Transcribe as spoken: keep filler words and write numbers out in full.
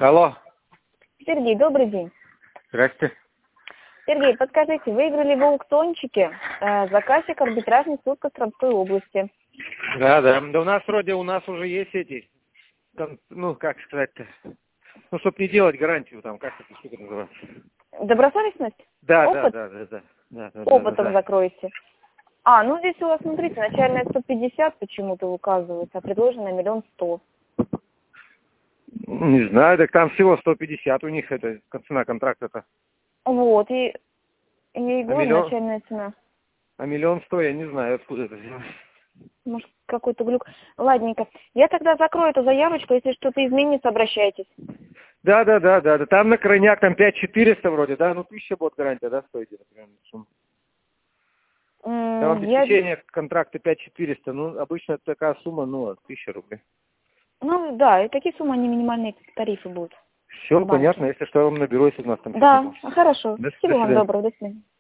Алло. Сергей, добрый день. Здрасте. Сергей, подскажите, выиграли в аукциончике э, заказчик арбитражный суд Костромской области. Да, да. Да у нас вроде у нас уже есть эти, там, ну как сказать-то, ну чтобы не делать гарантию там, как эта штука называется. Добросовестность? Да, Опыт? да, да, да, да, да, да, Опытом да, да. закроете. А, ну здесь у вас, смотрите, начальная сто пятьдесят почему-то указывается, а предложено миллион сто. Не знаю, так там всего сто пятьдесят у них это цена контракта-то. Вот, и, и А говорю, миллион, начальная цена. а миллион сто, я не знаю, откуда это взялось. Может, какой-то глюк. Ладненько. Я тогда закрою эту заявочку, если что-то изменится, обращайтесь. Да, да, да, да, да. Там на крайняк там пять четыреста вроде, да, ну тысяча будет гарантия, да, стоит, например. Там М, Я... обеспечение контракта пять четыреста, ну обычно такая сумма, ну, тысяча рублей. Ну да, и такие суммы, они минимальные тарифы будут Все в банке. понятно, если что, я вам наберу, если у нас там... Да, хорошо. До, Всего до вам свидания. доброго, до свидания.